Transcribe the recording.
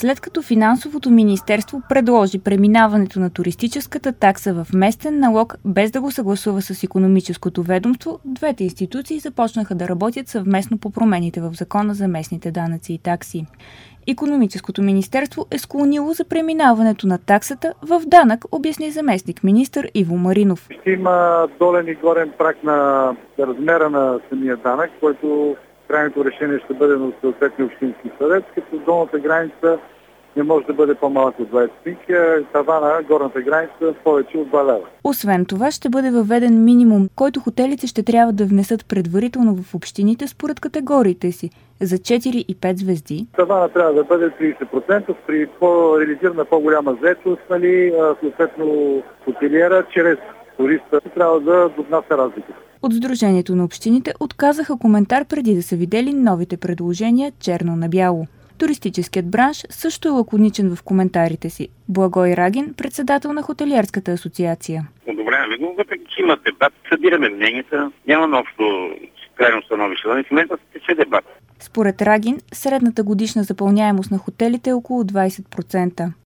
След като Финансовото министерство предложи преминаването на туристическата такса в местен налог, без да го съгласува с икономическото ведомство, двете институции започнаха да работят съвместно по промените в Закона за местните данъци и такси. Икономическото министерство е склонило за преминаването на таксата в данък, обясни заместник-министър Иво Маринов. Ще има долен и горен праг на размера на самия данък, който крайното решение ще бъде на съответния общински съвет, като долната граница не може да бъде по-малък от 20 стотинки, а тавана, горната граница повече от 2 лева. Освен това ще бъде въведен минимум, който хотелите ще трябва да внесат предварително в общините според категориите си. За 4 и 5 звезди Тавана трябва да бъде 30%, при реализирана по-голяма заетост, съответно хотелиера, чрез туриста трябва да внася разликата. От Сдружението на общините отказаха коментар преди да са видели новите предложения черно на бяло. Туристическият бранш също е лаконичен в коментарите си. Благой Рагин, председател на Хотелиерската асоциация. Одобряваме го, въпреки че има дебат, събираме мненията, нямаме общо крайно становище. В момента се тече дебат. Според Рагин, средната годишна запълняемост на хотелите е около 20%.